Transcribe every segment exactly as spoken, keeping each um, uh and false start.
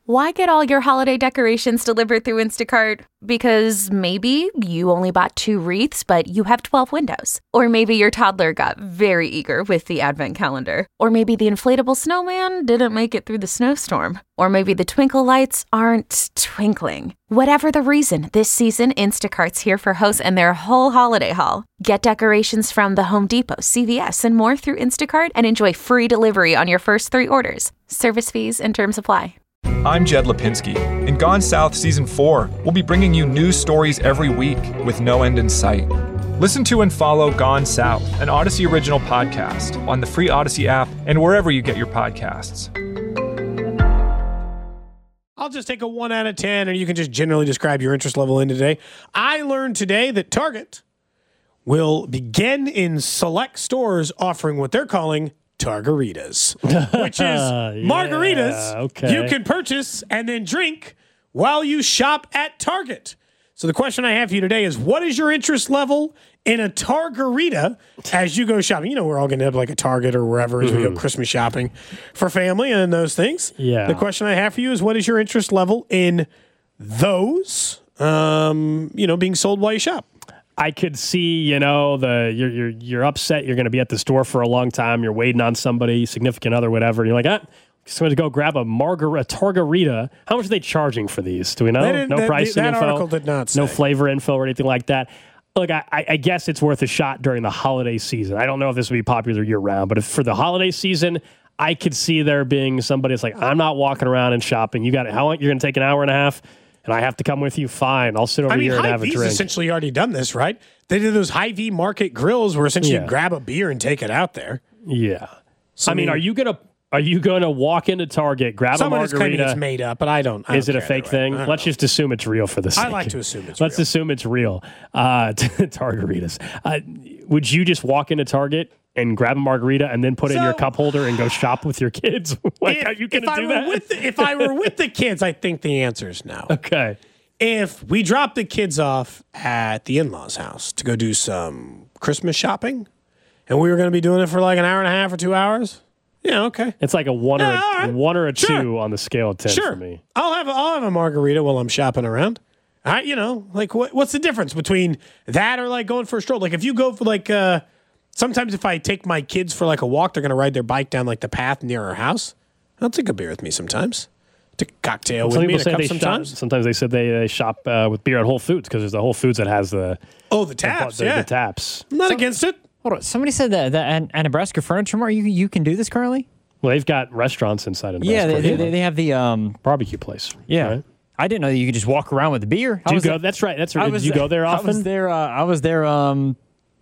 Why get all your holiday decorations delivered through Instacart? Because maybe you only bought two wreaths, but you have twelve windows. Or maybe your toddler got very eager with the advent calendar. Or maybe the inflatable snowman didn't make it through the snowstorm. Or maybe the twinkle lights aren't twinkling. Whatever the reason, this season, Instacart's here for hosts and their whole holiday haul. Get decorations from the Home Depot, C V S, and more through Instacart and enjoy free delivery on your first three orders. Service fees and terms apply. I'm Jed Lipinski. In Gone South Season four, we'll be bringing you news stories every week with no end in sight. Listen to and follow Gone South, an Odyssey original podcast, on the free Odyssey app and wherever you get your podcasts. I'll just take a one out of ten, and you can just generally describe your interest level in today. I learned today that Target will begin in select stores offering what they're calling Targaritas, which is margaritas yeah, okay. you can purchase and then drink while you shop at Target. So the question I have for you today is, what is your interest level in a Targarita as you go shopping? You know, we're all going to have like a Target or wherever as mm-hmm. we go Christmas shopping for family and those things. Yeah. The question I have for you is, what is your interest level in those, um, you know, being sold while you shop? I could see, you know, the you're you're you're upset. You're going to be at the store for a long time. You're waiting on somebody, significant other, whatever. You're like, ah, just going to go grab a margarita, Targarita. How much are they charging for these? Do we know? No that, pricing that info. article did not say. No flavor info or anything like that. Look, I, I guess it's worth a shot during the holiday season. I don't know if this would be popular year round, but if for the holiday season, I could see there being somebody that's like, I'm not walking around and shopping. You got it. How long? You're going to take an hour and a half? And I have to come with you? Fine. I'll sit over I mean, here and have Hy-Vee's a drink. essentially already done this, right? They did those Hy-Vee market grills where essentially Yeah. you grab a beer and take it out there. Yeah. So, I mean, are you gonna are you gonna walk into Target, grab a Someone is claiming margarita? it's made up, but I don't. I Is don't it a care fake either thing? way. I Let's don't just assume it's real for the sake. I like to assume it's Let's real. assume it's real. Uh, Targaritas. Uh, would you just walk into Target and grab a margarita and then put it in your So- cup holder and go shop with your kids? like, If- are you going if to I do were that? With the, if I were with the kids, I think the answer is no. okay. If we drop the kids off at the in-laws' house to go do some Christmas shopping, and we were going to be doing it for like an hour and a half or two hours, yeah, okay. It's like a one Yeah, or a, all right. one or a Sure. two on the scale of ten Sure, for me. I'll have a, I'll have a margarita while I'm shopping around. I, you know, like what, what's the difference between that or like going for a stroll? Like if you go for like, uh, sometimes if I take my kids for like a walk, they're going to ride their bike down like the path near our house. I'll take a beer with me sometimes. Take a cocktail Some with me people and a say cup they sometimes. shop. Sometimes they said they, they shop uh, with beer at Whole Foods because there's the Whole Foods that has the Oh, the taps, the, yeah. the taps. I'm not against it. Hold on. Somebody said that, that at, at Nebraska Furniture Mart, you you can do this currently? Well, they've got restaurants inside of Yeah, Nebraska. they, they, they have the um barbecue place. yeah. right? I didn't know that you could just walk around with a beer. I Do you was go? there- That's right. That's I right. was Did you go there I was often? there. Uh, I was there. Um,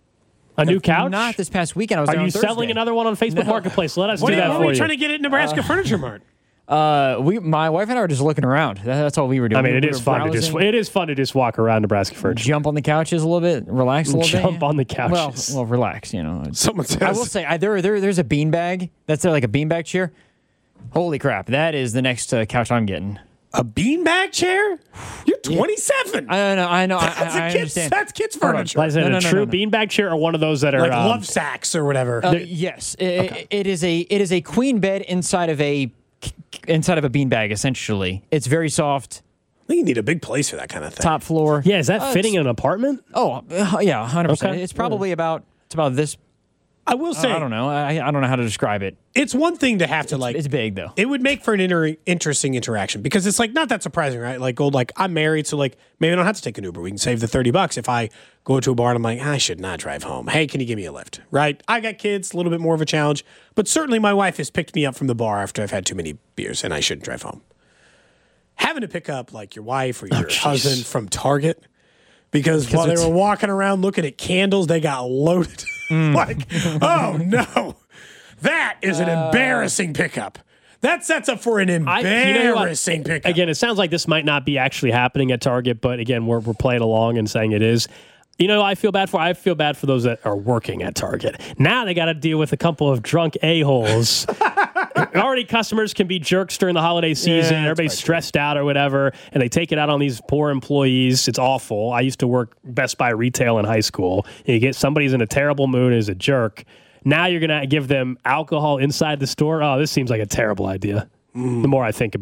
A new couch? Not this past weekend. I was Are there you on selling Thursday. another one on Facebook Marketplace? Let us What do are, that what for are we you. trying to get at Nebraska Furniture Mart? Uh, we, my wife and I were just looking around. That, that's all we were doing. I mean, we it were is fun to just browsing, it is fun to just walk around Nebraska Furniture. jump on the couches a little bit, relax a little bit. Jump on the Well, couches. well, relax. You know. Someone says. I will say, I, there, there, there's a beanbag that's there, like a beanbag chair. Holy crap! That is the next uh, couch I'm getting. A beanbag chair? You're twenty-seven. I know. I know. I, That's I, I a kid's, understand. that's kids Hold on. furniture. Like, is it No, a no, no, true no, no. beanbag chair or one of those that are Like um, love sacks or whatever. Uh, yes, I- it is a it is a queen bed inside of a inside of a beanbag. Essentially, it's very soft. I think you need a big place for that kind of thing. Top floor. Yeah, is that Uh, fitting it's- in an apartment? Oh, uh, yeah, one hundred percent. Okay. It's probably about it's about this. I will say, I don't know. I, I don't know how to describe it. it's one thing to have to like. It's big though. It would make for an inter- interesting interaction because it's like not that surprising, right? Like, gold, like I'm married, so like maybe I don't have to take an Uber. We can save the thirty bucks if I go to a bar and I'm like, I should not drive home. Hey, can you give me a lift? Right? I got kids, a little bit more of a challenge, but certainly my wife has picked me up from the bar after I've had too many beers and I shouldn't drive home. Having to pick up like your wife or your jeez. husband from Target because while they it's- were walking around looking at candles, they got loaded. like, oh no, that is an embarrassing pickup. That sets up for an I- you know what? embarrassing pickup. Again, it sounds like this might not be actually happening at Target, but again, we're, we're playing along and saying it is. You know, I feel bad for I feel bad for those that are working at Target. Now they got to deal with a couple of drunk a-holes. Already customers can be jerks during the holiday season. Yeah, Everybody's stressed out or whatever, and they take it out on these poor employees. It's awful. I used to work Best Buy retail in high school. And you get somebody's in a terrible mood and is a jerk. Now you're going to give them alcohol inside the store. Oh, this seems like a terrible idea. The more I think about it.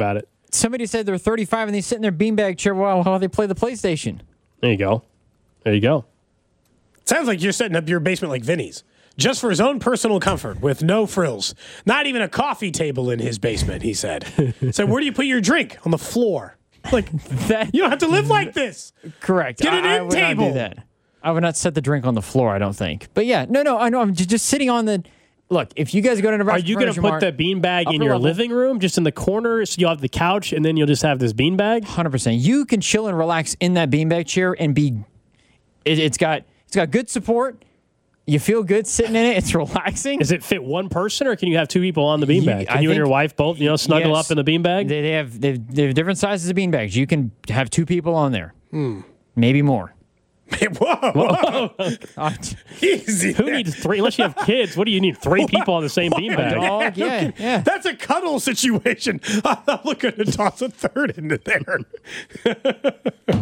Somebody said they're thirty-five and they sit in their beanbag chair while, while they play the PlayStation. There you go. There you go. Sounds like you're setting up your basement like Vinny's, just for his own personal comfort, with no frills. Not even a coffee table in his basement, he said. So where do you put your drink? On the floor. Like, That- you don't have to live like this. Correct. Get an I, I end would table. Not do that. I would not set the drink on the floor, I don't think. But yeah, no, no, I know. I'm just, just sitting on the. Look, if you guys go to Are Nebraska you going to Furniture put Mart, the beanbag in upper your level- living room, just in the corner, so you'll have the couch, and then you'll just have this beanbag? one hundred percent. You can chill and relax in that beanbag chair and be. It, it's got it's got good support. You feel good sitting in it. It's relaxing. Does it fit one person, or can you have two people on the beanbag? You- Can I you and think- your wife both, you know, snuggle Yes. up in the beanbag? They, they have they have, they have different sizes of beanbags. You can have two people on there, maybe more. Whoa, whoa. Uh, Easy. Who there. needs three? Unless you have kids, what do you need? Three people on the same beanbag? dog, yeah, yeah. That's a cuddle situation. I'm looking to toss a third into there.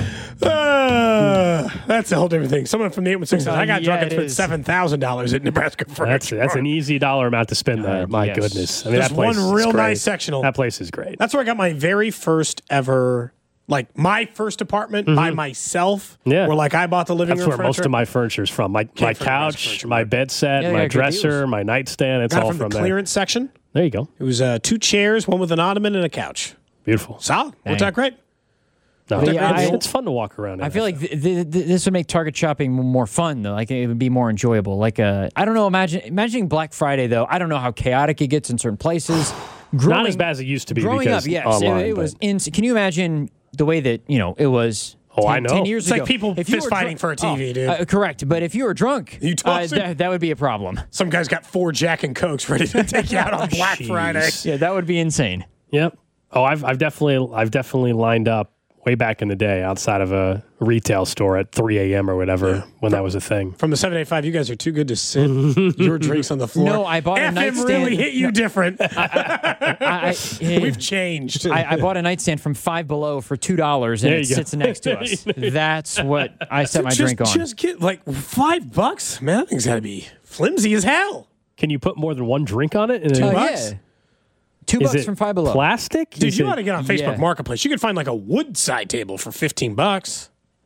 Uh, that's a whole different thing. Someone from the eight one six says, I got Yeah, drunk and it spent is. seven thousand dollars at Nebraska That's Furniture that's an Mart. easy dollar amount to spend there. My yes. goodness. I mean, Just that place one is real great. nice sectional. That place is great. That's where I got my very first ever, like my first apartment by myself. Mm-hmm. Yeah. Where like I bought the living That's room where most furniture. of my furniture is from. My my from Nebraska couch, Furniture my Mart. bed set, Yeah, my yeah, good dresser, deals. my nightstand. It's got it all from, from the there. clearance section. There you go. It was uh, two chairs, one with an ottoman and a couch. Beautiful. Solid. Worked Dang. out great. No, But it's, yeah, I- it's fun to walk around in. I feel like th- th- th- this would make Target shopping more fun, though. Like it would be more enjoyable. Like uh, I don't know. Imagine imagining Black Friday, though. I don't know how chaotic it gets in certain places. Growing, not as bad as it used to be. Growing because up, yes, online, it, it but- was. Ins- Can you imagine the way that you know it was? Oh, ten, I know. ten years It's ago. like people If you fist were fighting for a T V, oh, dude. uh, correct, but if you were drunk, You uh, tossing? that, that would be a problem. Some guy's got four Jack and Cokes ready to take you out on Black Jeez. Friday. Yeah, that would be insane. Yep. Oh, I've I've definitely I've definitely lined up way back in the day outside of a retail store at three a.m. or whatever when that was a thing. From the seven eighty-five, you guys are too good to sit your drinks on the floor. No, I bought a F M nightstand. really hit you different. I, I, We've changed. I, I bought a nightstand from Five Below for two dollars, and There it you go. sits next to us. That's what I set my just, drink on. Just get like five bucks, man. That thing's got to be flimsy as hell. Can you put more than one drink on it? And Two Oh, then- bucks? yeah. Two Is bucks it from Five Below. plastic? Dude, Is you it- ought to get on Facebook Yeah. Marketplace. You could find like a wood side table for fifteen bucks.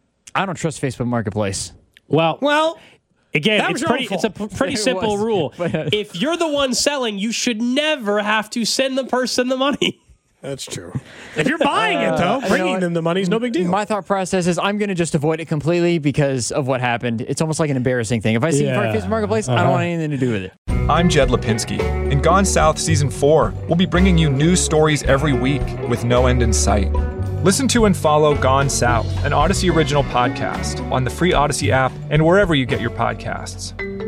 I don't trust Facebook Marketplace. Well, Well, again, that was it's your pretty. own It's a fault. p- pretty It simple was. rule. But, uh, If you're the one selling, you should never have to send the person the money. that's true. If you're buying it though, know bringing what? them the money's no big deal. My thought process is I'm going to just avoid it completely because of what happened. It's almost like an embarrassing thing. If I see Yeah. it on Facebook Marketplace, I don't want anything to do with it. I'm Jed Lipinski. In Gone South Season four, we'll be bringing you news stories every week with no end in sight. Listen to and follow Gone South, an Odyssey original podcast, on the free Odyssey app and wherever you get your podcasts.